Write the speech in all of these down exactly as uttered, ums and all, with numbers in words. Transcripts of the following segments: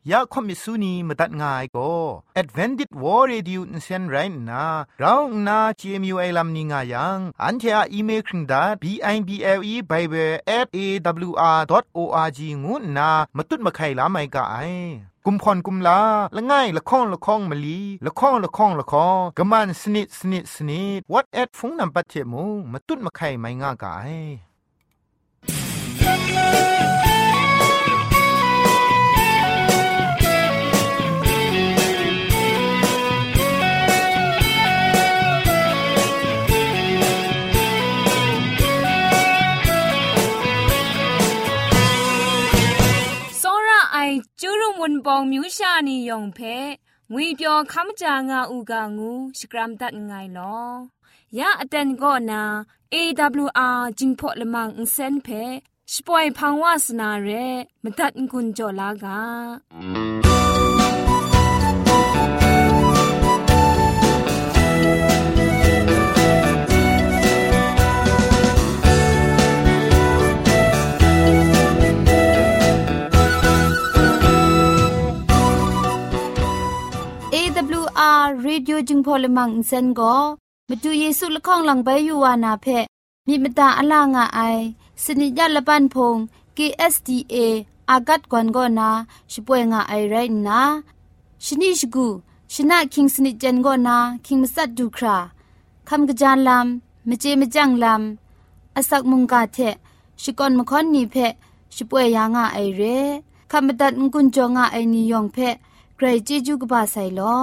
ยาคอมิสุนีมาตัดง่ายก็ Advented War Radio นเซนไรนะเราหน้า จี เอ็ม ยู ไอ ลัมนิงายังอันเทออีเมลคิงดา บี ไอ บี แอล อี Bible แอท เอ ดับเบิลยู อาร์ ดอท โอ อาร์ จี งูนามาตุดมาไข่ลาไม่กะไอกุมพรกุมลาละง่ายละข้องละข้องมะลีละข้องละข้องละข้องกะมันสนิดสนิดสนิด what at ฟงนำปัจเจมูมาตุดมาไข่ไม่ง่ากะไอจูรุมุนปองมิวชานียองเพงุยเปียวคำจางาอูกางูสกรัมตัดไงลอยาอเตนก็นา เอ ดับเบิลยู อาร์ จิงพอละมังเซนเพสปอยพังวาสนาเรมตัดกุญจลากาเอ ดับเบิลยู อาร์ Radio จึงพอลมังอินเซนก็มาดูเยซูละข้องหลังใบยูวานาเพมีมตาอลางาไอสนิยาละปันพง เค เอส ดี เอ อากัดกวนก็นาช่วยงาไอไรนะชนิชกูชนะคิงสนิจันก็นาคิงมัสัดดูคราคำกระจานลำมเจมจังลำอสักมุงกาเทชิกอนมคอนนีเพช่วยยางาไอเรคำบัดงกุนจงาไอนิยองเพใครจีจูกบาไซลอ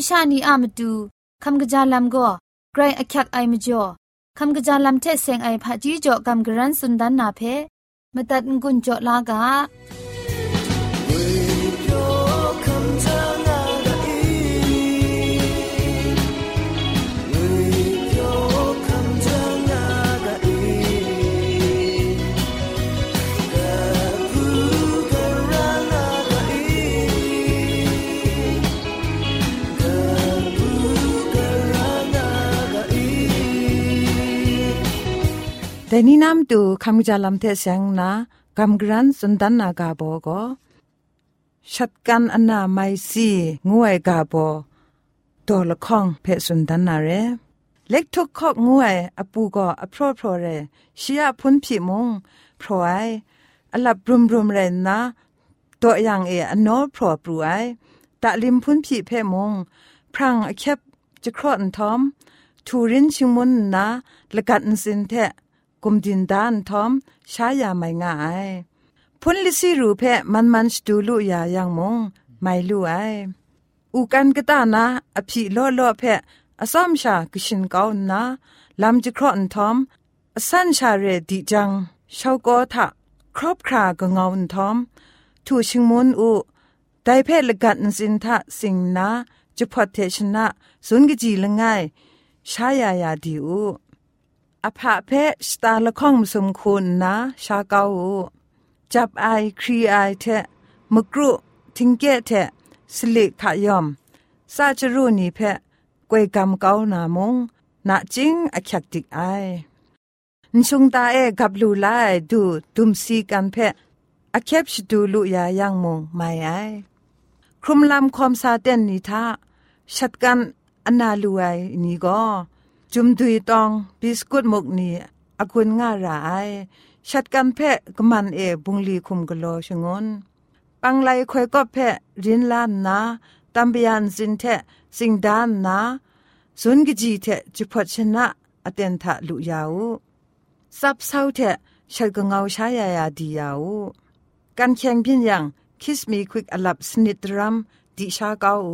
ชานีอามาดูคำกระจาลำก็ไกรอักยักไอมจ่อคำกระจาลำเทเซงไอผาจีจ่อคำกระรันสุนดันนาเพมตัดงุนจ่อลากาแต่นี่น้ำดูคำกระจาลำเทเสียงนะคำกรันสุนดันนากาโบก็ชัดกันอันนาไม่ซีงวยกาโบตัวละข้องเพสุนดันนาเรเล็กทุกข้องวยอปูก็อโปรโปรเรชียพุนผีมงพรไออลับรุมรุมเรนนะตัวอย่างเออนโนพรปรวยตะลิมพุนผีเพมงพรังอแคบจะครอนทอมทูรินชิงมุนนะละกัดสินเทกุมดินดานทอมชายาไม่ง่ายพุนลิสิรูเพมันมันสตูลุยายังมงไม่ลู่ไออูกันกตานะอภิโลโลเพอซ้อมชากชินเกานะลำจะครอนทอมอสันชาเรดิจังชาวโกทะครอบครากงาวทอมทูชิงมุนอูไดเพละกัดสินทะสิงนะจะพอเทชนะสุนกจีละง่ายชายายาดิอูอภะเพสตาละข้องสมคุณนะชาเกาจับไอครีไอเทมกรุทิงเกเทสลิขายอมซาจรูนีเพกวยกำเกานามงนาจิงอคักติกไอนชุงตาเอกับลูไลดูดุมซีกันเพอเคบชดูลุยายังมงไม่ไอครุมลำคอมซาเตนนิทาชัดกันอนาลูไอนี่ก็จุมดุยตองบิสกุตมุกนี้อกุนง่ารายชัดกันเพะกมันเอบุงลีคุมกโลชงนปังไลคอยก็เพะรินลานนาตัมเบียนสินเทสิงดานนาสุนกจีเทจุพชนะอเตนทะลุยาวซับเศร้าเทชัดกงเอาชายายาดียาวกันแข่งพินยังคิสมีควิกอลับสนิทรัมดิชาเกา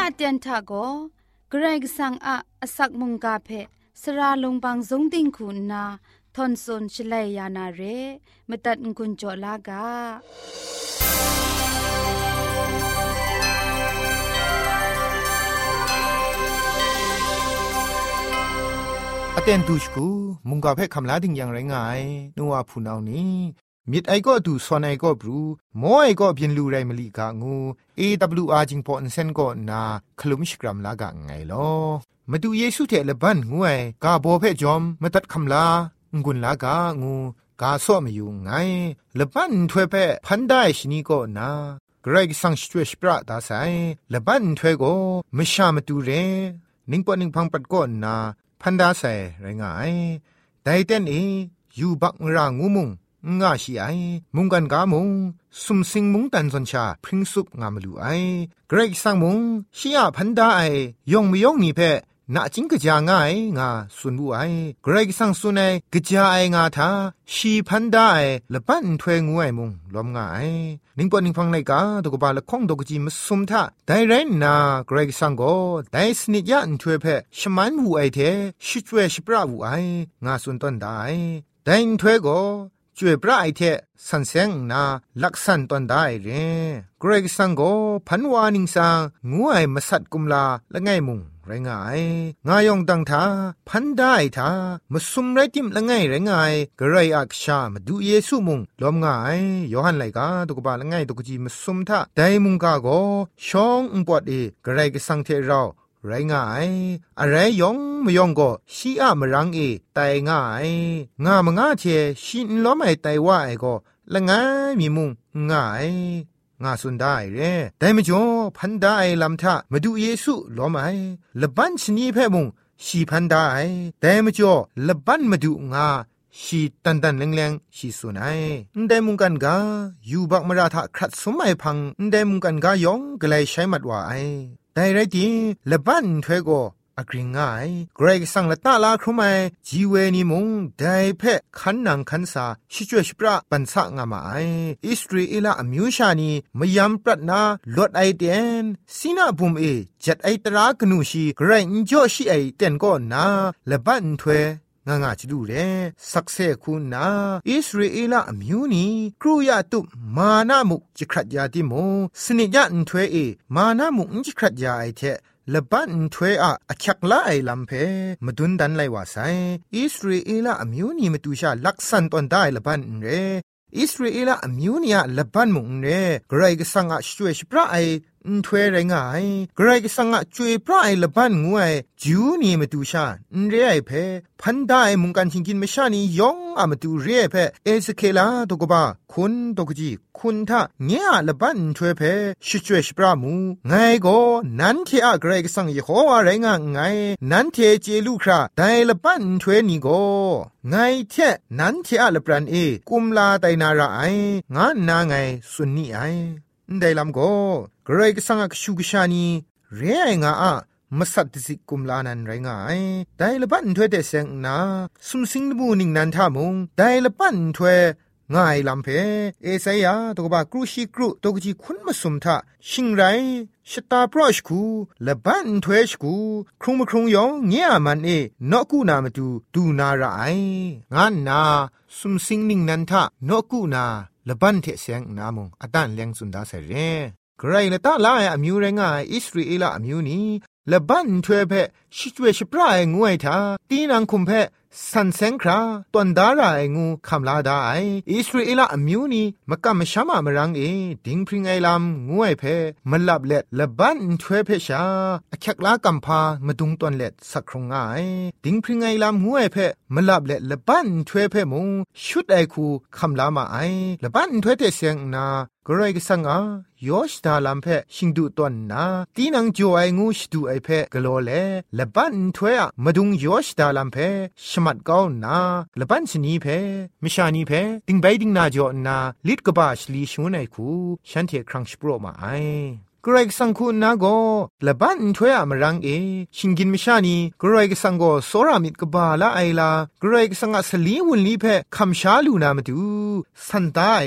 ะเตียนทาโกเกรกสังอะอสักมุงกาเพสระลงบางสงติงคุณนาทอนซนชลัยยานาเรมตัดกุญจลากาอเตนดูชกูมุงกาเพ่คำลาดึงอย่างไรไงนัวพูนเอานี้มิดไอก็ดูสอนไอก็บรูโมไอก็เพียนลูไรมลีกางู เอ ดับเบิลยู อาร์ จิงพออันเซนก็นาคลุมชกรัมลากาไงลอมาดูเยซูเทเลบันงูไอกาโบเพ่จอมมาตัดคำลางุนลากางูกาซ้อมอยู่ไงเลบันถวยเพ่พันได้ชนีก็นาเกรกสังช่วยสปราตาไซเลบันถวยก็ไม่ชามาดูเรนิ่งปอนิ่งพังปัดก็นาพันดาใส่ไรงายแต่เต้นเออยู่บักรางูมุงง่าชีไอมุงกันกามุงสุมสิงมุงตันสนชาพริ้งสุกงามลูไอเกรกสังมุงชียพันดาไอยองไม่ยองนี่เพนาจิงกะจางง่ายงาสุนบุไอเกรกสังสุนัยกะจาไองาทาชีพันดาไอละปันถวยงูไอมุงลอมง่ายนิ่งปอนิ่งฟังไลกาตกบาละข้องตกจีมสุมทาไดเรนนาเกรกสังโกไดสนิยะอันถวยเพชมันหูไอเทชิจเวชิปราหูไองาสุนต้นได้ไดนถวยโกจวยปราไอเทสันเซงนาลักษันตอนได้เรเกรกสังโกพันวานิงสังงูไอมาสัดกุมลาละไงมุงไรงายงายองตังทาพันได้ทามสุมไรติมละไงไรงายกระไรอักชามาดูเยซูมุงล้อมงายยอหันไลกาตุกบาละไงตุกจีมสุมทาไดมุงกาโกชองอุปอดเอกระไรกสังเทเราไรงายอะไรยองมยองก็ชีอะมรังเอไตง่ายงามงาเทชินล้อมไอไตว่าไอก็ละไงมีมุงง่ายงาสุนได้เร่แต่ไม่จ่อพันได้ลำทามาดูเยซูล้อมไอละบันชนีเพ่มุงชีพันได้แต่ไม่จ่อละบันมาดูงาชีตันตันแรงๆชีสุนัยได้มุงกันกาอยู่บักมราทะครัดสมัยพังได้มุงกันกายองกลายใช้มัดว่าไอแต่ไรดีละบันถวยโกอกริงง่ายเกรกสังละตาลาครุไมจีเวนิมุงได้เพะขันนังขันสาชิจวยชิปราปันสะงามาไออิสราเอลอมิวชานีมยามปรัดนาลดไอเดนสินาบุมเอจัดไอตรากนูชีเกรนจ่อชีไอเต็นก็นาละบันถวยงางาจิดูเรสักเซคุณนาอิสราเอลอมิวนีครูยาตุมานามุกจิครัดยาติโมสนิยะอันถวยเอมานามุกจิครัดยาไอเทละบันถวยอะอคักละไอลำเพมดุนดันไลว่าไซอิสราเอลอมิวนีมตุชาลักษันตอนได้ละบันเรอิสราเอลอมิวนีอะละบันมุงเรไกรกสังอะช่วยชิปราไอถวยไรงายไกรกสังอะช่วยพระไอละบันงวยจูนีมตุชาเรไอเพพันได้มุงกันชิงกินมชานียองอะมตุเรเพเอสเคลาตกบาคุณตกจีคุณทะเงียละบันถวยเพชิจวยชิปรามูไงโกนันเทอะเกรกสังยโฮวาไรงะไงนันเทเจลูคราไดละบันถวยนี่โกไงเทนันเทอะละปรันเอกุมลาไดนาราไองะนาไงสุนนี่ไอได้ลำโกเกรกสังกชูกชานีเรียงอามาสัตติสิกุมลานันไรงายได้ละบันถวยเดเซงนาสุมสิงบูนิงนันทามุงได้ละบันถวยง่ายลำเพเอไซยาตกบากรูชิกรุตกจีคุณมาสุมทะชิงไรชตาปรอชกูละบันถวยชกูครุงมครุงยองเงียมันเอนอกูนามาดูดูนาไรงานนาสุมสิงนิงนันทะนอกูนาละบันเทเสียงนามุงอตันเลียงสุนดาเสเรใครละตาลายอมิวไรงายอิสราเอลอมิวนี้ละบันถวยเพชิจเวชิปรายงวยทาตีนังคุมเพสันเซงคราตอนดาราไองูคำลาดาไออิสราเอลอมิวนีมกะมชามามรังเอดิงพริงไอลำงวยเพมลับเล็ดละบันถวยเพชาอคักลากัมพามาดุงตอนเล็ดสักครงไอดิงพริงไอลำงวยเพมลับเล็ดละบันถวยเพมุงชุดไอคูคำลามาไอละบันถวยเตเสียงนากรอยกสังอายอชดาลัมเพชิงดูตอนนาตีนังจ่อไองูชดูไอเพกโลเลละบันถวยอะมาดุงยอชดาลัมเพชมัดก้าวนาละบันชนีเพมิชานีเพติงไปติงนาจ่อนาลิดกบาชลีชวนไอคูฉันเทครั้งสปรมาไอกรอยกสังคุณนาโกละบันถวยอะมรังเอชิงกินมิชานีกรอยกสังโกโซรามิดกบาละไอลากรอยกสังอะสลีวุนลีเพคำชาลูนามาดูสันตาย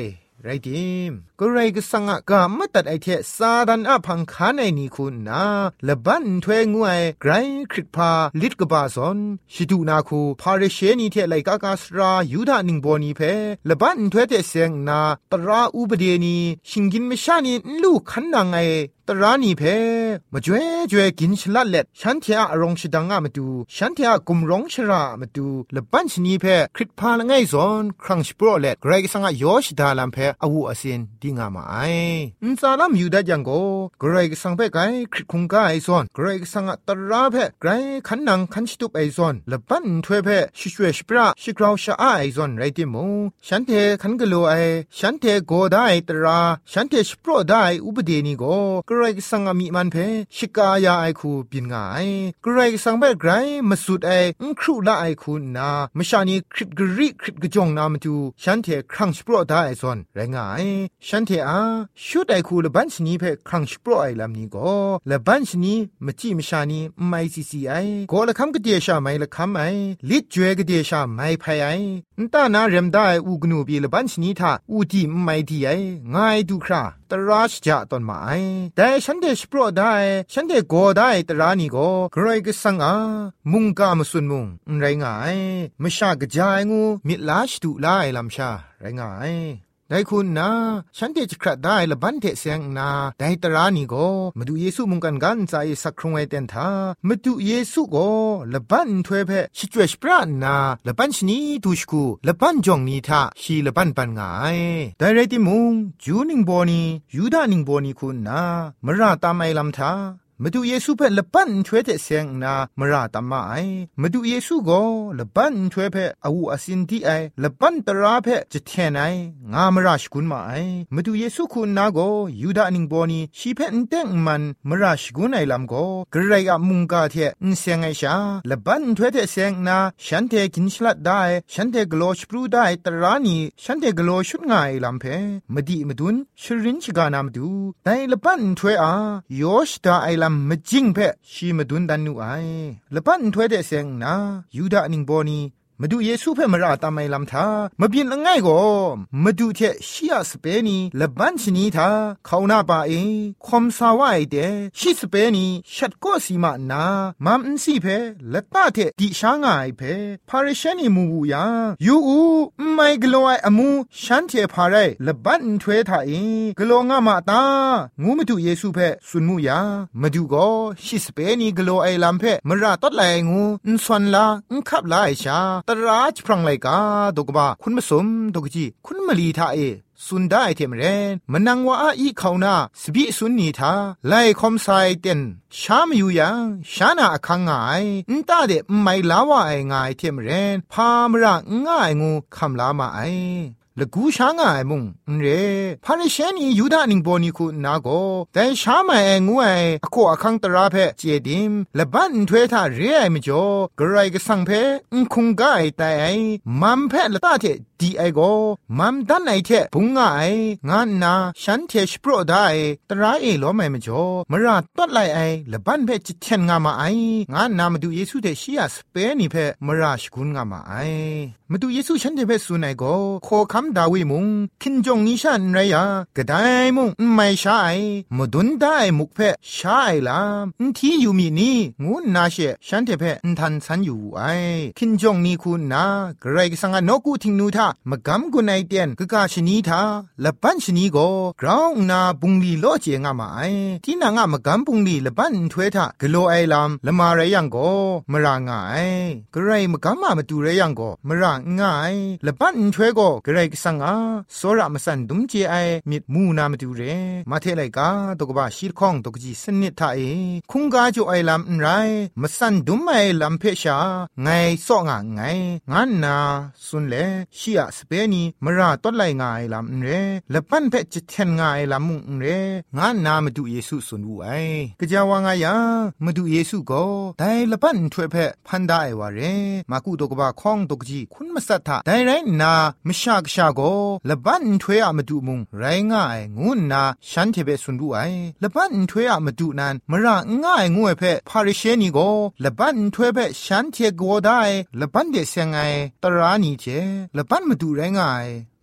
ไรดิมก็ไรก็สังกะมตัดไอเทซาดันอพังคานไอนี่คุณนาละบันถวยงวยไกรคริตพาลิดกบาซอนชิดูนาคูพาเรเชนีเทไลกากาสรายูดานิงโบนีเพละบันถวยเตเซงนาตราอูบเดนีชิงกินเมชานีลูกขันนางไอตรานีเพมาจ่วยจ่วยกินฉลัดเล็ดฉันเทียอารมณ์ชิดังอะมาดูฉันเทียกุมร้องชรามาดูละบันชนีเพคริตพาละไงซอนครั้งสโปรเล็ดไกรก็สังกะยอชดาลัมเพอาวูอาเซนดิงามาไออินซาลัมยูดาจังโกไกรก็สังเพไกคริตคุงกาไอซอนไกรก็สังกะตราเพไกรขันนางขันชิตุปไอซอนละบันถวยเพชิชเวชปราชิกราวชาไอซอนไรติมูฉันเทขันกะโลไอฉันเทโกได้ตราฉันเทสโปรได้อุบเดนีโกไกรก็สังกะมีมันเพชิกายาไอคูปินงายไกรก็สังเพไกรมาสุดไออุครุละไอคูนามชานีคริตกริคริตกจงนามาดูฉันเทครั้งสโปรได้ไอซอนไรงายฉันเทอาชุดไอคูละบันชนีเพครั้งสโปรไอลำนี้ก็ละบันชนีมจิมชานีไม่ซีซีไอก็ละคำกเดียชาไม่ละคำไอลิดจวยกเดียชาไม่พายไอนั่นตานาเรมได้อูกนูบีละบันชนีท่าอูดีไม่ดีไอง่ายดูคราตราชจะตอนมาไอแต่ฉันเดสโปรได้ฉันเดโกได้ตรานี่ก็ใครก็สังอามุงกามสุนมุงไรงายมชากระจายงูมิลาชตุลายลำชาไรงายได้คุณนะฉันเดจะคราได้ละบันเทเสียงนาได้ตรานี่ก็มาดูเยซูมุงกันกันใจสักครงไอเตนทามาดูเยซูก็ละบันถวยเพชิจเวชปรานาละบันชนีดูชกูละบันจงนีทาชีละบันปันงายได้ไรติมุงจูนิงโบนียูดานิงโบนีคุณนะมราตามไอลำทามาดูเยซูเพ่ละบันช่วยเตเสียงนามราตามมาไอมาดูเยซูก็ละบันช่วยเพ่อาวูอาสินที่ไอละบันตราเพ่จะเทนไองามราชกุนมาไอมาดูเยซูคุณนาก็ยูดานิงบอนีชีเพ่นเต็งมันมราชกุนไอลำก็กระไรกับมุงกาเทนเสียงไอชาละบันช่วยเตเสียงนาฉันเทกินฉลัดได้ฉันเทกโลชปรูได้ตรานีฉันเทกโลชุดง่ายลำเพ่มาดีมาดุนชรินชกานามดูแต่ละบันช่วยอายอชดาไอลำมจิงเพชีมาดุนดันนูไอละปันถวยเดเซงนายูดานิงโบนีมาดูเยซูเพ่มราตามไอลำทามาเบียนละง่ายก็มาดูเทชียสเปนีละบันชนีทาเขาหน้าป่าเอคอมสาวายเดชิสเปนีชัดก็สีมานามัมอินซีเพละตาเทดิช้างายเพพาริเชนีมูบูยายูอูไม่กลัวไออมูฉันเทพาไรละบันถวยทาเอกลัวงามาตางูมาดูเยซูเพ่สุนมูยามาดูก็ชิสเปนีกลัวไอลำเพมราตัดไลงูอินสวนลาอินขับลาไอชาตราชพรังไลกาดกบะคุณมสมดกจีคุณมลีทาเอสุนได้เทมเรนมันนังว่าอีเขานาสบิสุนนีทาไลคอมไซเต็นชามอยู่ยังชานาคังไงอินตาเดไม่ลาวาไอไงเทมเรนพามรังง่ายงูคำลามาไอละกูช้างไอมุงเรพาริเชนียูดานิงโบนีคูนาโกแต่ช้ามาไองูไออโคอคังตราเพเจดิมละบันถวยทาเรไอมจ่อกระไรก็สังเพอุคุงกาไอแต่ไอมัมเพละตาเทดีไอโกมัมดันไอเทปุงง่ายงานนาฉันเทชโปรได้ตราเอล้อมไอมจ่อมราตัดไลไอละบันเพจิเทนงามาไองานนามาดูเยซูเดชิอาสเปนีเพมราชกุนงามาไอมาดูเยซูฉันเทเพสุนัยโกโคคำดาวิมุงคินจงนิชันไรยากระไดมุงไม่ใช่มดุนได้มุกเพใช่ลามที่อยู่มีนี่งูนาเชฉันเทเพทันสันอยู่ไอคินจงนี่คุณนากระไรก็สังนกูทิงนูทามกำกุนไอเตียนกะกาชนีทาละปันชนีโกกราวนาบุงลีโลเจงามาไอที่นางามกำบุงลีละปันถวยทากโลไอลามละมาไรยังโกมรางายกระไรมกำมามาดูไรยังโกมรางายละปันถวยโกกระไรสังอาโซระมสันดุมเจไอมิดมูนามาดูเรมาเทไลกาตกบะชีรข้องตกจีสนิทาเอคุงกาจูไอลำไรมสันดุมไอลำเพชาไงซ้องไงงานนาสุนเลชียสเปนีมราต้นไลงายลำเรละปันเพจเทนงายลำมุงเรงานนามาดูเยซูสุนวูไอกะจาวางายามาดูเยซูก็ได้ละปันถวยเพพันได้วาเรมากูตกบะข้องตกจีคุณมสัทธาได้ไรนามชากชาโกละบันถวยอะมาดูมุงไรง่ายงูนาฉันเทเบสุนดูไอละบันถวยอะมาดูนันมระง่ายงูเพพาริเชนีโกละบันถวยเพฉันเทโกได้ละบันเดเซงไงตรานีเจละบันมาดูไรง่าย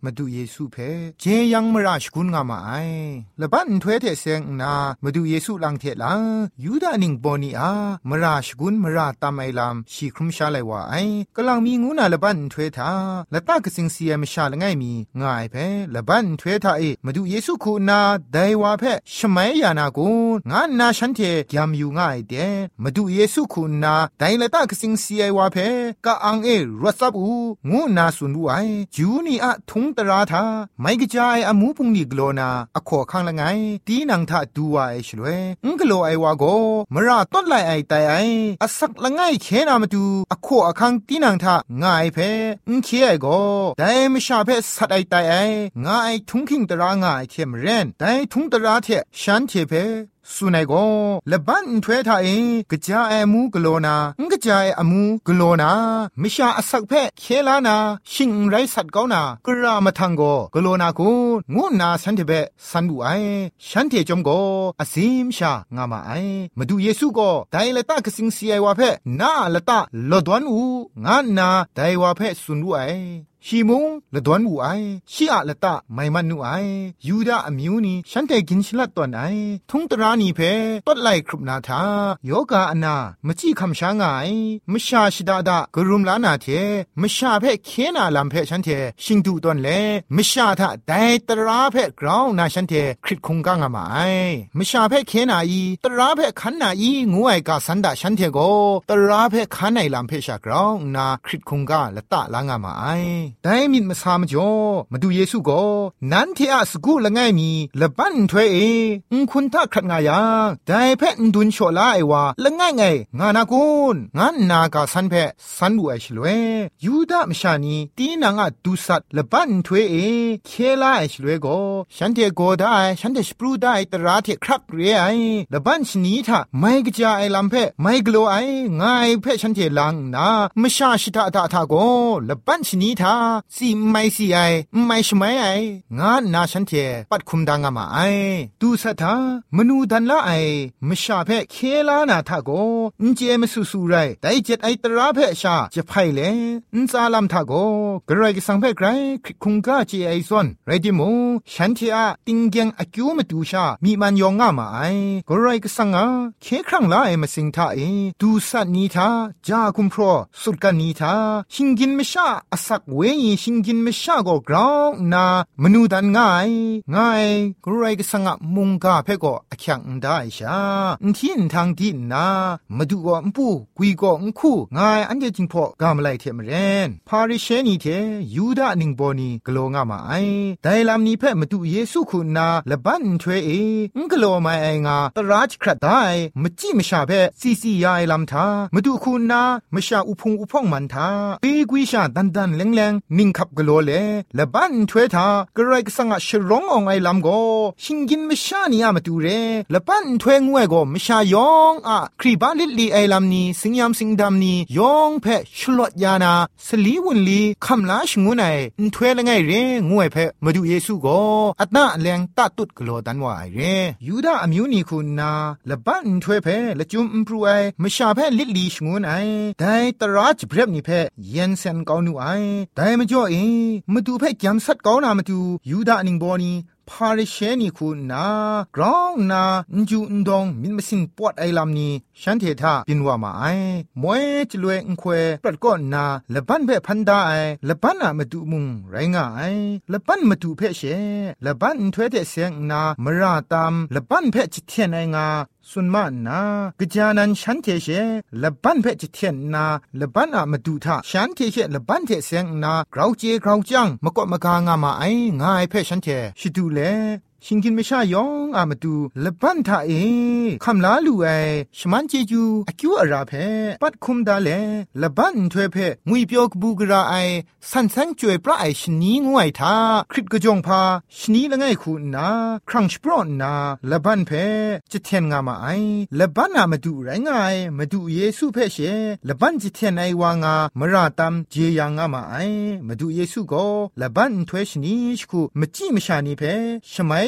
มาดูเยซูเพเจยังมราชกุนงามาไอละบันถวยเทเซงนามาดูเยซูลังเทลายูดานิงปอนีอามราชกุนมราตามไอลามชีครุมชาไลว่าไอกำลังมีงูนาละบันถวยทาละตากสิงเสียมชาละไงมีง่ายเพละบันถวยทาเอมาดูเยซูคูนาไดว่าเพชมัยยานากุนงานนาฉันเทยามอยู่ง่ายเดมาดูเยซูคูนาไดละตากสิงเสียว่าเพกะอังเอรัสบูงูนาสุนไอจูนีอะทุงตราทาไม่กระจายอามูพุงนิกโลนาอขอข้างละไงตีนังทาดูไอชลวยงกโลไอวาโกมราต้นไลไอไตไออสักละไงเคนามาดูอขออคังตีนังทาง่ายเพงเคไอโกแต่ไม่ชาเพสัดไอไตไอง่ายทุงคิงตราง่ายเทมเรนแต่ทุงตราเทฉันเทเพสุนัยโกละบันถวยทาเอกะจาไอมูกโลนางะจาไออมูกโลนามิชาอสักเพเคลานาชิงไรสัตกอนากรามาทังโกกโลนากูงูนาสันเทเบสันดูไอฉันเทจอมโกอซิมชางามาไอมาดูเยซูโกไดละตากสิงเสียว่าเพนาละตาลดวันอูงานนาไดว่าเพสุนดูไอชีมุงละดวนอูไอชีอะละตะไมมันนูไอยูดาอมิวนีฉันแต่กินชลัดตอนไอทุงตรานีเพต้นไลครุบนาทาโยกาอนามจีคำช้างไงมชาชิดาดากรุมลานาเทมชาเพเคนาลำเพฉันเทชิงดูตอนเลมชาทะไดตราเพกราวนาฉันเทคริตคงกางามาไอมชาเพเคนาอีตราเพขันนาอีงูไอกาสันดาฉันเทโกตราเพขันไอลำเพชากราวนาคริตคงกาละตะลางามาไอได้มิดมาสามจ่อมาดูเยซูโกนั้นที่อาสกูละไงมีละบันถวยเออุคุณทักขัดงายาได้แพนดุนโชลาไอวาละไงไงงานากุนงานนากาสันเพสันดูไอชลเวยูดามชานีตีนางaดูสัตละบันถวยเอเคลาไอชลเวโกฉันเทโกได้ฉันเทสปรูได้ตราเทครักเรไอละบันชนีทาไม่กจาไอลำเพไม่กลัวไองายเพฉันเทลังนามชาชิตาตาทาโกละบันชนีทาสีไม่สีไอไม่ชไม่ไองานนาฉันเทปัดคุมดังอามาไอดูสัทธามนูดันละไอมชาเพเคลานาทาโกอินเจมสุสุไรแต่เจ็ดไอตราเพชาจะไพเลอินซาลัมทาโกกระไรก็สังเพไกรคุงกาเจไอซอนไรดิโมฉันเทอะติงเกียงอากิวมาดูชามีมันยองอามาไอกระไรก็สังอาเคครั้งละไอมาสิงทาเอดูสัตนีทาจาคุมพรสุดกันนีทาชิงกินมชาอสักเวยีชิงกินมชาโกกราวนามนูดันง่ายง่ายกรายก็สังะมุงกาเพก็อคังได้ชาอินที่ทางดินนามาดูก็ปูกุยก็อุคูง่ายอันเดจิงพอกามไลเทมเรนพาริเชนีเทยูดานิงบอนีกโลงามาไอไดลามนี้เพมาดูเยซูคุณนาละบันถวยเองกโลมาไองาตราจครัดได้มจิมชาเพซีซียาไอลำทามาดูคุณนามชาอุพงอุพองมันทาเปกุยชาดันดันแรงแรงนิงขับกโลเลละบันถวยทากระไรก็สังะชร้ององไอลำโกชิงกินมชานีอามาดูเรละบันถวยงวยโกมชายองอะครีบาลิลีไอลำนี้สิงยามสิงดำนี้ยองเพชลดยานาสลีวุนลีคำลาชงวนไอถวยละไงเรงวยเพมาดูเยซูโกอัตนาแรงตาตุดกโลดันว่าไอเรยูดาอมิวนีคุณนาละบันถวยเพละจุมอิมพรูไอมชาเพลิลีชงวนไอได้ตราจเบรบนี้เพเย็นเซนเกาหนูไอได้มาจ่อเอมาดูเพจำสัตเกานามาดูยูดานิงบอนีพาริเชนีคุณนากรองนาจูนดงมินมาสินปวดไอลำนี้ฉันเทธาปินว่ามาไอมวยจลวยอุควปรัดก้อนนาละบันเพพันดาไอละบันนามาดูมุงไรงาไอละบันมาดูเพเชละบันถวยเตเสียงนามราตามละบันเพจิตเทียนไองาสุนมานากจานันฉันเทเชละบันเพจิตเทียนนาละบันอามาดูทาฉันเทเชละบันเทเสียงนากราวเจกราวจังมกอมกางามาไองายเพฉันเทชิดูเลชิงกินไม่ใช่ยองอามาดูละบันทาเอคำลาลูไอชมันเจจูอากิวอาราเพปัดคุมดาเลละบันถวยเพงุยเปียวกบูกราไอสันสังจวยปลาไอชนีงวยทาคริตกจงพาชนีละไงคุณนาครั้งสปรอนนาละบันเพจะเทียนงามาไอละบันอามาดูไรงายมาดูเยซูเพเชละบันจะเทียนไอวางามราตัมเจยางามาไอมาดูเยซูโกละบันถวยชนีชคูมจีมชานีเพชมัย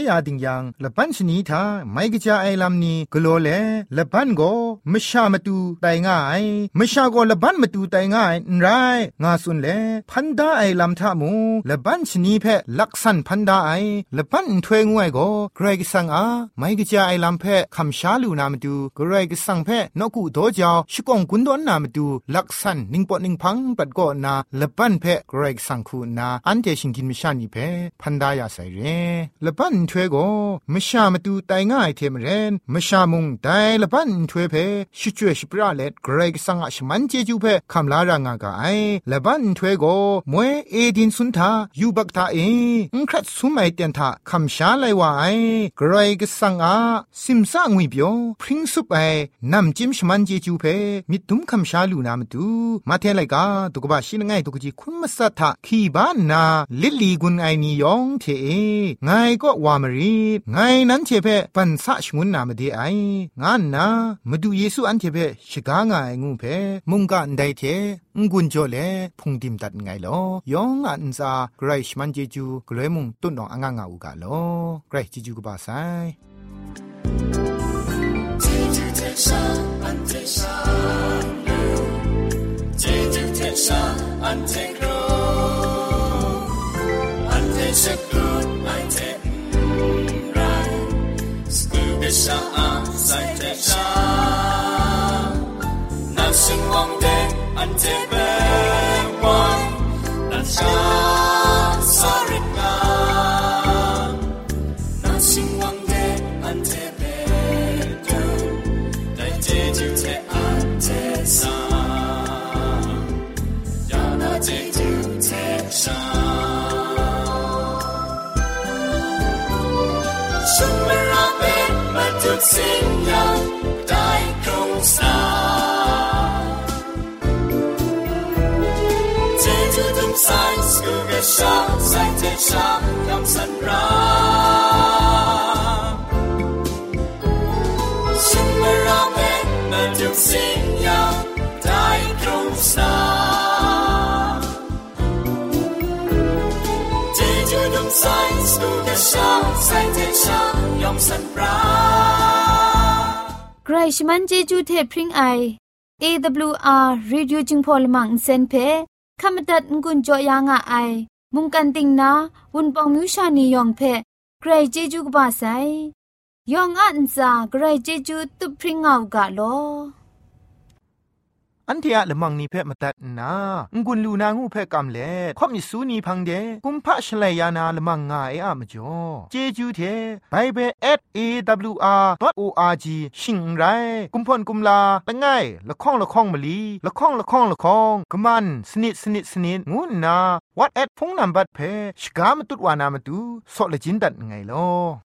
ยาดิงยังละปันชนีทาไมกะจาไอลัมนีกโลเลละปันโกมชามตูไตง่ายมชาโกละปันมตูไตง่ายไรงาสุนเลพันดาไอลัมทามูละปันชนีเพลักษันพันดาไอละปันถวยงวยโกเกรกสังอาไมกะจาไอลัมเพคำชาลูนามตูเกรกสังเพนกุโดจาชุกงกุนดอนนามตูลักษันนิงปอนิงพังปัดโกนาละปันเพเกรกสังคูนาอันเตชิงกินมิชานีเพพันดายาไซเรละปันถวยโกมชามตูไตง่ายเทมเรนมชามุงไดละปันถวยเพชิจวยชิปราเลเกรกสังอาชมันเจจูเพคำลารางากาไอละปันถวยโกมวยเอดินสุนทายูบักทาเออุครัดสุไมเตียนทาคำชาไลวาไอเกรกสังอาซิมซางวิเปียวพริ้งสุปไอนำจิมชมันเจจูเพมิตุมคำชาลูนามตูมาเทไลกาตุกบะชินง่ายตุกจีคุมมัสทะขีบ้านนาลิลีกุนไอนียองเทเอไงก็วามรีไงนั้นเชเพปันสะชงุนนามเดไองานนามาดูเยซูอันเทเพชิกางายงูเพมุงกันไดเทงกุนโจเลพุงดิมตัดไงลอยองอันซาไกรชมันเจจูกลวยมุงตุนนองอ่างงาอูกาลอไกรจิจูกบาไซ Ante kro ante shakut ante rai skuga sha sai te sha na sing wong de ante be wai na sha sorry ka na sing wong de ante be do dai je ju te ante sa Take to take some. Somewhere out there, my dude sing young, die crown star. Take to them sides, go get shot, side take shot, come sunrise. Somewhere out there, my dude sing young, die crown star.Signs to the shout, sign take shout, yom san pra. ไกรชมันเจจูเทพริงไอ เอ ดับเบิลยู อาร์ Radio จึงพอลมังเซนเพขมตัดงุนจอยางอไอมุงกันติงนาวุนปองมิวชานียองเพไกรเจจูกบาไซยองอันซาไกรเจจูตุพริงเอากาโลอันเทียละมังนิเพ่มาตัดนางุนลูนางูเพ่กำเล่ข่อมิสูนีพังเดกุมพะชเลยานาละมังงาเออะมจ่อเจจูเทไบเบิล แอท เอ ดับเบิลยู อาร์ ดอท โอ อาร์ จี ชิงไรกุมพ่นกุมลาละง่ายละข้องละข้องมะลีละข้องละข้องละข้องกะมันสนิดสนิดสนิดงูนาวัดแอดพงนัมบัดเพ่ชกามตุดวานามตุสอละจินดัดไงลอ